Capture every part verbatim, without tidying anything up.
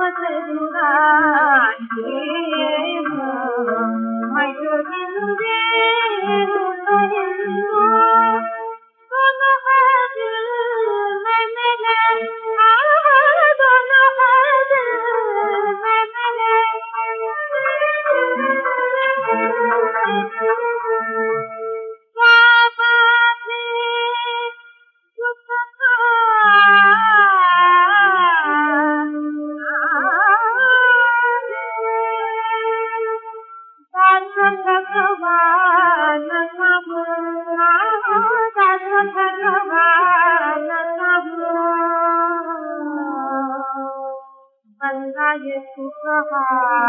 से जुड़ाए हो मैं तो हिंदू हूँ तो हिंदू दोनों है दिल में मेरे दोनों है दिल में मेरे भगवान भगवान बंदा ये सुखा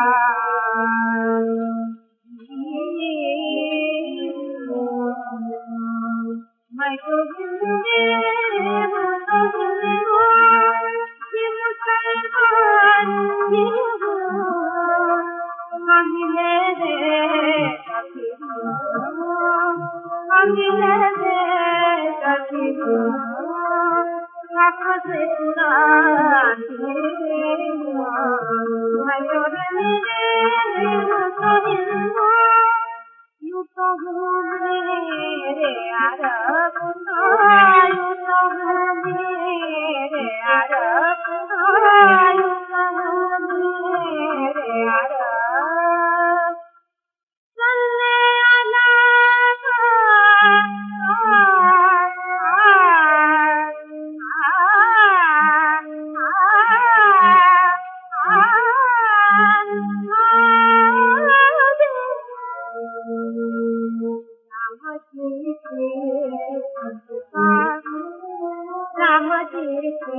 मैं तो हिंदू हूँ तो हिंदू ये मुसलमान ही हूँ मिले दे कभी मिले दे कभी आँखों से चुराते मैं तो हिंदू हूँ तो हिंदू यूँ तो हूँ मेरे अरब यूँ तो हूँ मेरे अरब यूँ तो हूँ मेरे अरब सल्ले अला राम जी के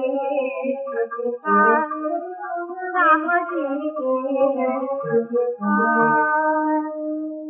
राम जी के